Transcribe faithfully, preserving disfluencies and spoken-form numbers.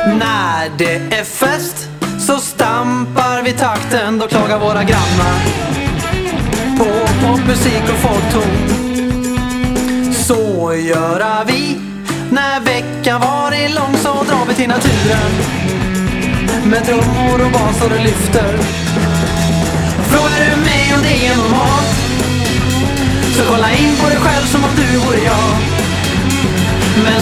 När det är fest så stampar vi takten, då klagar våra grannar på popmusik och folkton. Så gör vi när veckan varit lång, så drar vi till naturen med trummor och bas och det lyfter. Frågar du mig om det är normalt, så kolla in på dig själv som om du vore jag.